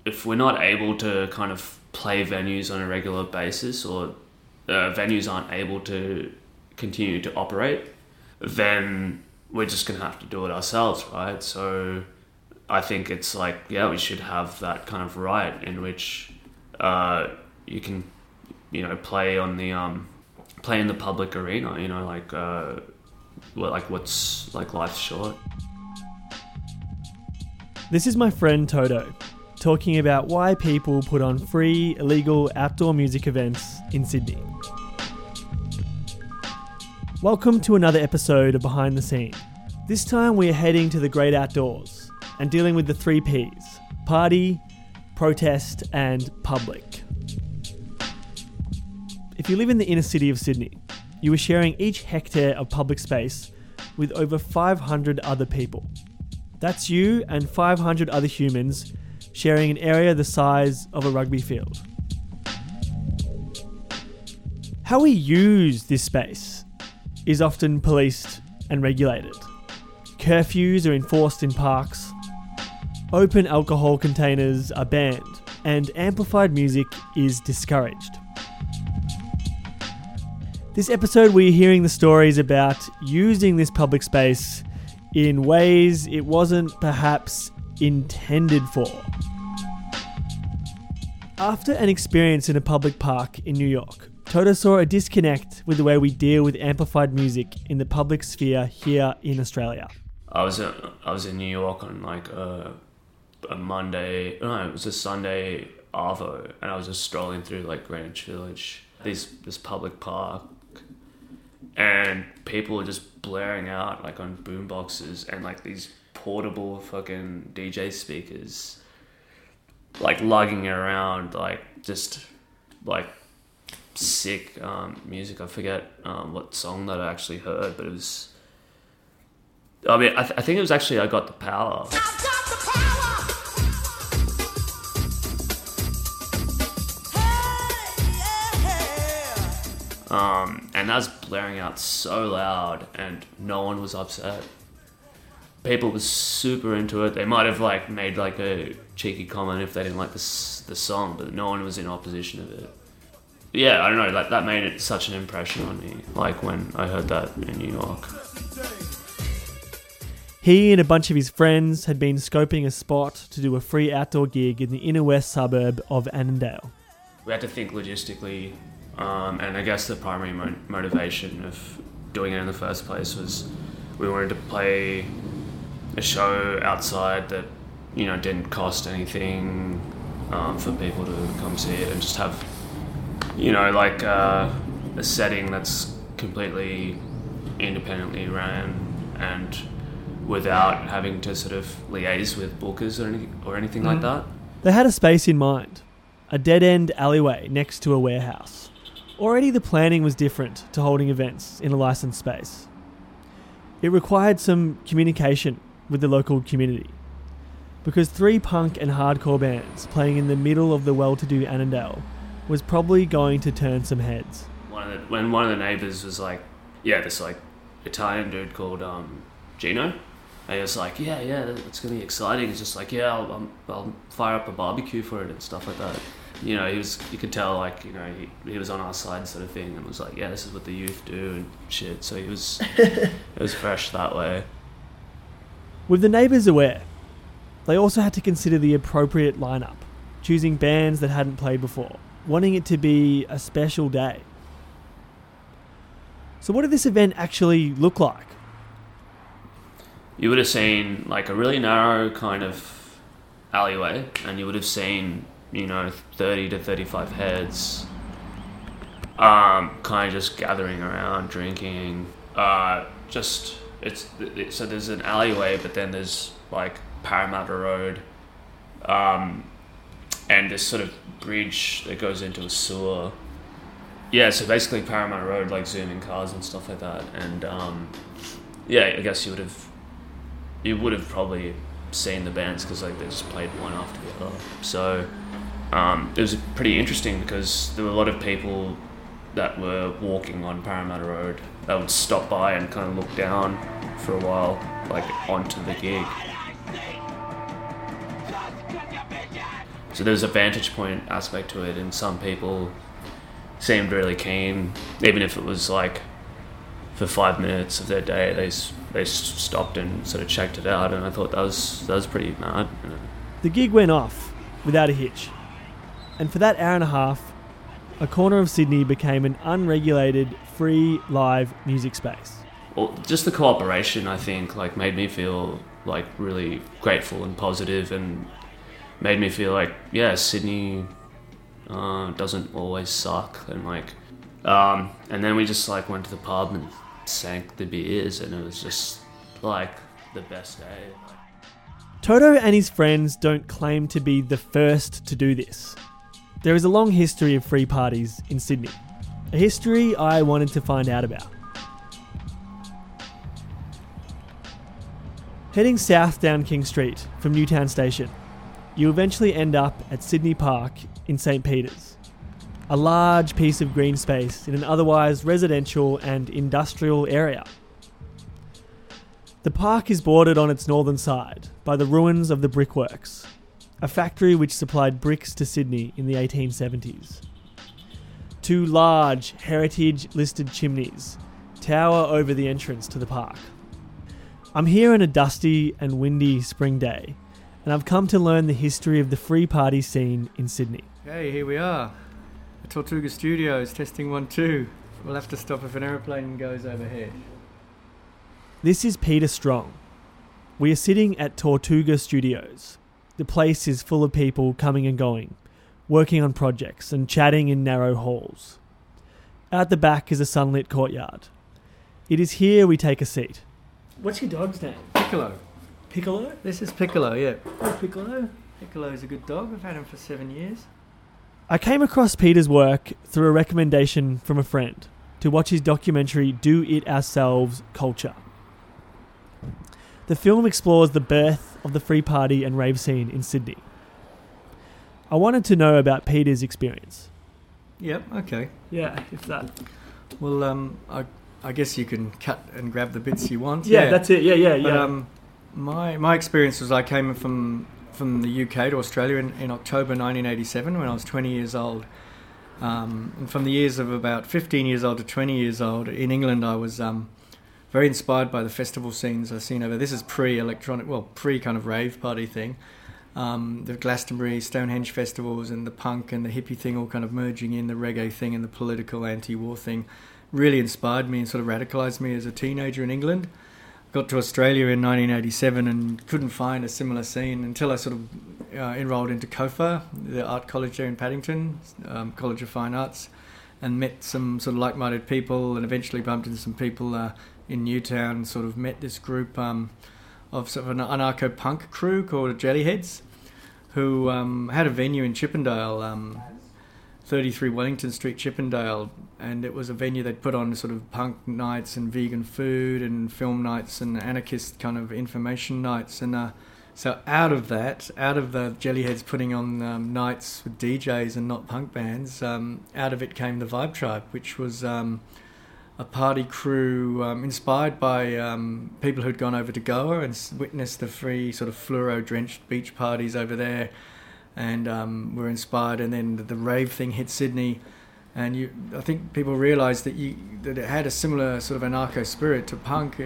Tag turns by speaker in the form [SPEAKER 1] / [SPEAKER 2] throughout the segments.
[SPEAKER 1] if we're not able to kind of play venues on a regular basis, or venues aren't able to continue to operate, then we're just going to have to do it ourselves, right? So I think it's like, yeah, we should have that kind of right in which you can, play on the play in the public arena, what's like life's short.
[SPEAKER 2] This is my friend Toto, talking about why people put on free, illegal outdoor music events in Sydney. Welcome to another episode of Behind the Scene. This time we are heading to the great outdoors and dealing with the 3 Ps: party, protest and public. If you live in the inner city of Sydney, you are sharing each hectare of public space with over 500 other people. That's you and 500 other humans sharing an area the size of a rugby field. How we use this space is often policed and regulated. Curfews are enforced in parks, open alcohol containers are banned, and amplified music is discouraged. This episode we're hearing the stories about using this public space in ways it wasn't perhaps intended for. After an experience in a public park in New York, Toto saw a disconnect with the way we deal with amplified music in the public sphere here in Australia.
[SPEAKER 1] I was in New York on like a Monday, no, it was a Sunday arvo, and I was just strolling through like Greenwich Village, this public park, and people were just blaring out like on boomboxes and like these portable fucking DJ speakers, like lugging around like just like sick music. I forget what song that I actually heard, but it was, I mean, I think it was actually I Got the Power. I've got the power! Hey, yeah. And that was blaring out so loud and no one was upset. People were super into it. They might have like made like a cheeky comment if they didn't like the song, but no one was in opposition of it. Yeah, I don't know, that made it such an impression on me, like when I heard that in New York.
[SPEAKER 2] He and a bunch of his friends had been scoping a spot to do a free outdoor gig in the inner west suburb of Annandale.
[SPEAKER 1] We had to think logistically, and I guess the primary motivation of doing it in the first place was we wanted to play a show outside that, didn't cost anything for people to come see it, and just have, a setting that's completely independently ran and without having to sort of liaise with bookers or anything like that.
[SPEAKER 2] They had a space in mind, a dead-end alleyway next to a warehouse. Already the planning was different to holding events in a licensed space. It required some communication with the local community, because 3 punk and hardcore bands playing in the middle of the well-to-do Annandale was probably going to turn some heads.
[SPEAKER 1] When one of the neighbours was like, this like Italian dude called Gino, and he was like, yeah, it's gonna be exciting. He's just like, I'll fire up a barbecue for it and stuff like that. You could tell like, he was on our side sort of thing, and was like, yeah, this is what the youth do and shit. So he was, it was fresh that way.
[SPEAKER 2] With the neighbours aware, they also had to consider the appropriate lineup, choosing bands that hadn't played before, wanting it to be a special day. So what did this event actually look like?
[SPEAKER 1] You would have seen like a really narrow kind of alleyway, and you would have seen, 30 to 35 heads kind of just gathering around, drinking. So there's an alleyway, but then there's like Parramatta Road, and this sort of bridge that goes into a sewer. Yeah, so basically Parramatta Road, like zooming cars and stuff like that. And I guess you would have probably seen the bands because like they just played one after the other. So it was pretty interesting because there were a lot of people that were walking on Parramatta Road that would stop by and kind of look down for a while, like onto the gig. So there's a vantage point aspect to it, and some people seemed really keen, even if it was like for 5 minutes of their day, they stopped and sort of checked it out, and I thought that was pretty mad. You know.
[SPEAKER 2] The gig went off without a hitch, and for that hour and a half, a corner of Sydney became an unregulated, free, live music space.
[SPEAKER 1] Well, just the cooperation, I think, like made me feel like really grateful and positive, and made me feel like, yeah, Sydney doesn't always suck, and like, and then we just like went to the pub and sank the beers, and it was just like the best day.
[SPEAKER 2] Toto and his friends don't claim to be the first to do this. There is a long history of free parties in Sydney, a history I wanted to find out about. Heading south down King Street from Newtown Station, you eventually end up at Sydney Park in St. Peter's, a large piece of green space in an otherwise residential and industrial area. The park is bordered on its northern side by the ruins of the Brickworks, a factory which supplied bricks to Sydney in the 1870s. Two large heritage-listed chimneys tower over the entrance to the park. I'm here on a dusty and windy spring day, and I've come to learn the history of the free party scene in Sydney.
[SPEAKER 3] Okay, here we are. The Tortuga Studios, testing 1, 2. We'll have to stop if an aeroplane goes overhead.
[SPEAKER 2] This is Peter Strong. We are sitting at Tortuga Studios. The place is full of people coming and going, working on projects and chatting in narrow halls. Out the back is a sunlit courtyard. It is here we take a seat. What's your dog's name?
[SPEAKER 3] Piccolo.
[SPEAKER 2] Piccolo?
[SPEAKER 3] This is Piccolo, yeah.
[SPEAKER 2] Oh, Piccolo.
[SPEAKER 3] Piccolo's a good dog. I've had him for 7 years.
[SPEAKER 2] I came across Peter's work through a recommendation from a friend to watch his documentary Do It Ourselves Culture. The film explores the birth of the free party and rave scene in Sydney. I wanted to know about Peter's experience.
[SPEAKER 3] Yep, okay.
[SPEAKER 2] Yeah, if that.
[SPEAKER 3] Well, I guess you can cut and grab the bits you want.
[SPEAKER 2] Yeah, that's it. Yeah.
[SPEAKER 3] But, my experience was I came from the UK to Australia in October 1987 when I was 20 years old. And from the years of about 15 years old to 20 years old in England, I was very inspired by the festival scenes I've seen over. This is pre kind of rave party thing. The Glastonbury, Stonehenge festivals and the punk and the hippie thing all kind of merging in, the reggae thing and the political anti-war thing really inspired me and sort of radicalised me as a teenager in England. Got to Australia in 1987 and couldn't find a similar scene until I sort of enrolled into COFA, the art college there in Paddington, College of Fine Arts, and met some sort of like-minded people and eventually bumped into some people in Newtown, sort of met this group of sort of an anarcho-punk crew called Jellyheads, who had a venue in Chippendale, 33 Wellington Street, Chippendale, and it was a venue they'd put on sort of punk nights and vegan food and film nights and anarchist kind of information nights. And so out of the Jellyheads putting on nights with DJs and not punk bands, out of it came the Vibe Tribe, which was a party crew inspired by people who'd gone over to Goa and witnessed the free sort of fluoro-drenched beach parties over there, and were inspired. And then the rave thing hit Sydney, and I think people realised that it had a similar sort of anarcho spirit to punk.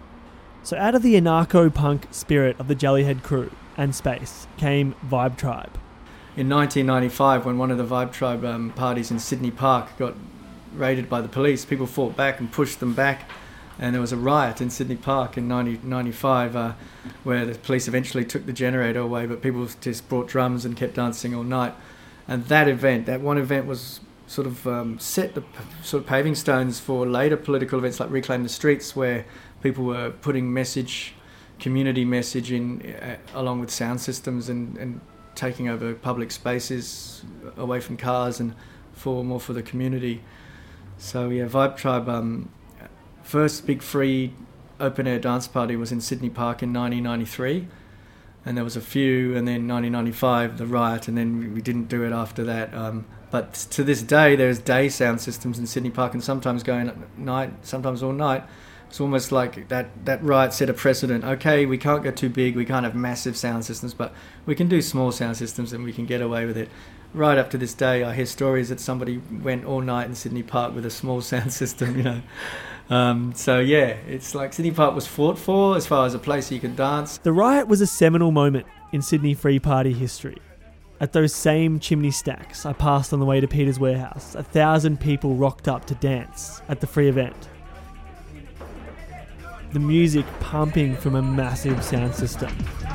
[SPEAKER 2] So out of the anarcho-punk spirit of the Jellyhead crew and space came Vibe Tribe.
[SPEAKER 3] In 1995, when one of the Vibe Tribe parties in Sydney Park got raided by the police, people fought back and pushed them back, and there was a riot in Sydney Park in 1995 where the police eventually took the generator away, but people just brought drums and kept dancing all night. And that one event was sort of set the sort of paving stones for later political events like Reclaim the Streets, where people were putting community message in along with sound systems and taking over public spaces away from cars and more for the community. So yeah, Vibe Tribe, first big free open air dance party was in Sydney Park in 1993, and there was a few, and then 1995 the riot, and then we didn't do it after that. But to this day, there's day sound systems in Sydney Park, and sometimes going at night, sometimes all night. It's almost like that riot set a precedent. Okay, we can't go too big, we can't have massive sound systems, but we can do small sound systems and we can get away with it. Right up to this day, I hear stories that somebody went all night in Sydney Park with a small sound system, you know. So yeah, it's like Sydney Park was fought for as far as a place you could dance.
[SPEAKER 2] The riot was a seminal moment in Sydney Free Party history. At those same chimney stacks I passed on the way to Peter's Warehouse, 1,000 people rocked up to dance at the free event. The music pumping from a massive sound system.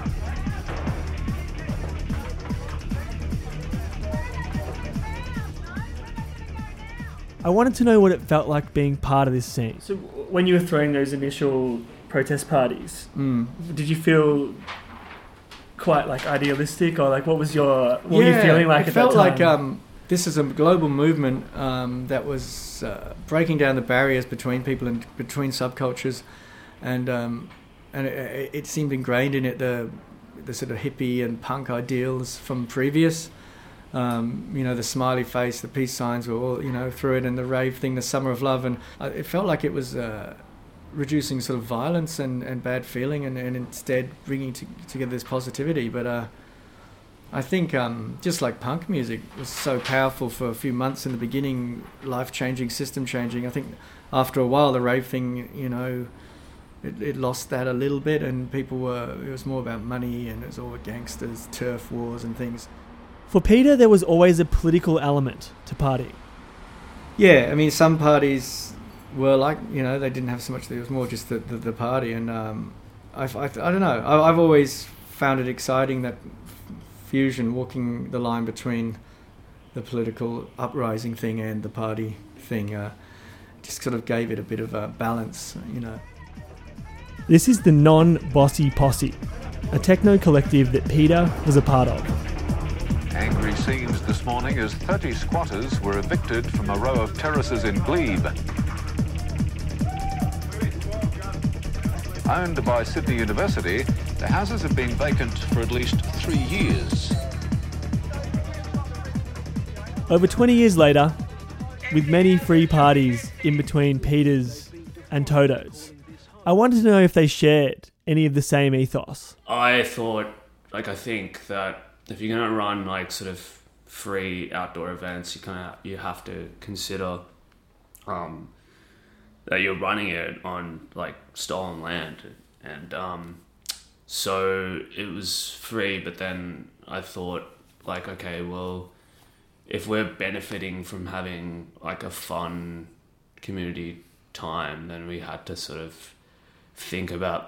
[SPEAKER 2] I wanted to know what it felt like being part of this scene. So when you were throwing those initial protest parties, did you feel quite like idealistic, or like what were you feeling like at that time?
[SPEAKER 3] It felt like this is a global movement that was breaking down the barriers between people and between subcultures, and it seemed ingrained in it the sort of hippie and punk ideals from previous. The smiley face, the peace signs were all, through it, and the rave thing, the summer of love, and it felt like it was reducing sort of violence and bad feeling, and instead bringing together this positivity. But I think just like punk music was so powerful for a few months in the beginning, life-changing, system-changing, I think after a while the rave thing, it lost that a little bit, and it was more about money, and it was all gangsters, turf wars and things.
[SPEAKER 2] For Peter, there was always a political element to partying.
[SPEAKER 3] Yeah, I mean, some parties were like, they didn't have so much, it was more just the party. And I don't know, I've always found it exciting, that fusion, walking the line between the political uprising thing and the party thing. Just sort of gave it a bit of a balance,
[SPEAKER 2] This is the Non-Bossy Posse, a techno collective that Peter was a part of.
[SPEAKER 4] Angry scenes this morning as 30 squatters were evicted from a row of terraces in Glebe. Owned by Sydney University, the houses have been vacant for at least 3 years.
[SPEAKER 2] Over 20 years later, with many free parties in between Peter's and Toto's, I wanted to know if they shared any of the same ethos.
[SPEAKER 1] I think that if you're going to run like sort of free outdoor events, you have to consider that you're running it on like stolen land, and so it was free. But then I thought, like, okay, well, if we're benefiting from having like a fun community time, then we had to sort of think about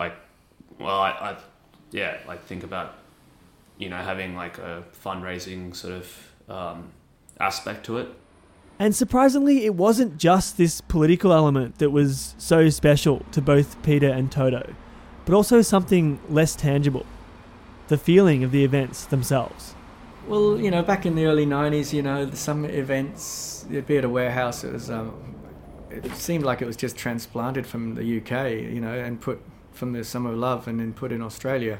[SPEAKER 1] think about having like a fundraising sort of aspect to it.
[SPEAKER 2] And surprisingly, it wasn't just this political element that was so special to both Peter and Toto, but also something less tangible, the feeling of the events themselves.
[SPEAKER 3] Well, back in the early 90s, some events, it'd be at a warehouse, it seemed like it was just transplanted from the UK, and put from the Summer of Love and then put in Australia.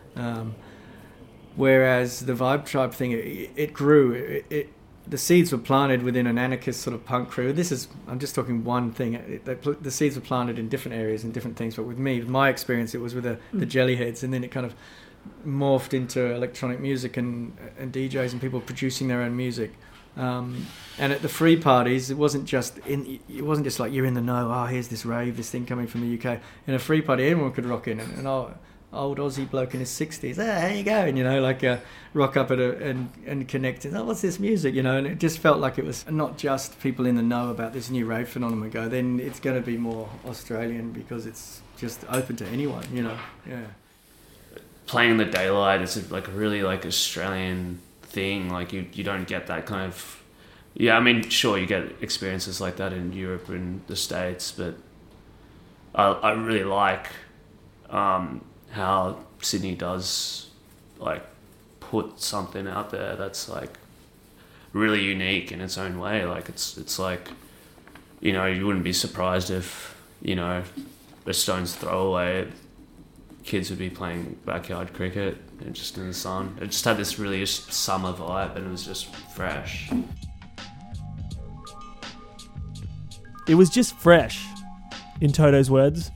[SPEAKER 3] Whereas the Vibe Tribe thing, it grew. The seeds were planted within an anarchist sort of punk crew. I'm just talking one thing. The seeds were planted in different areas and different things. But with my experience, it was with the Jellyheads, and then it kind of morphed into electronic music and DJs and people producing their own music. And at the free parties, it wasn't just like you're in the know. Oh, here's this rave, this thing coming from the UK. In a free party, anyone could rock in, and old Aussie bloke in his 60s, how you going? Rock up and connect. Oh, what's this music? And it just felt like it was not just people in the know about this new rave phenomenon. Then it's going to be more Australian because it's just open to anyone. Yeah.
[SPEAKER 1] Playing in the daylight is like a really like Australian thing. Like you don't get that kind of. Yeah, I mean, sure, you get experiences like that in Europe and the States, but I really like. How Sydney does like put something out there that's like really unique in its own way. Like it's like, you wouldn't be surprised if, a stone's throw away, kids would be playing backyard cricket and just in the sun. It just had this really summer vibe, and it was just fresh.
[SPEAKER 2] It was just fresh. in Toto's words.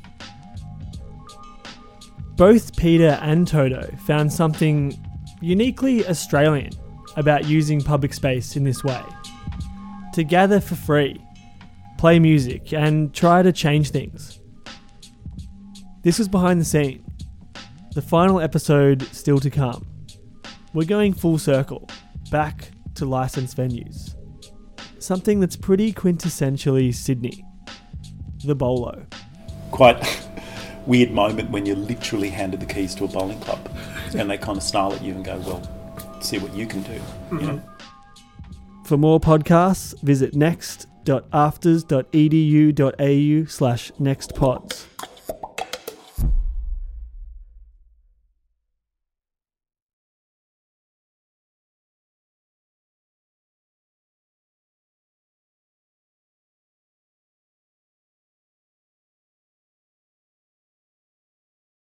[SPEAKER 2] Both Peter and Toto found something uniquely Australian about using public space in this way. To gather for free, play music, and try to change things. This was behind the scene. The final episode still to come. We're going full circle, back to licensed venues. Something that's pretty quintessentially Sydney. The Bolo.
[SPEAKER 5] Quite weird moment when you're literally handed the keys to a bowling club and they kind of snarl at you and go, well, see what you can do. You know?
[SPEAKER 2] For more podcasts, visit next.afters.edu.au/nextpods.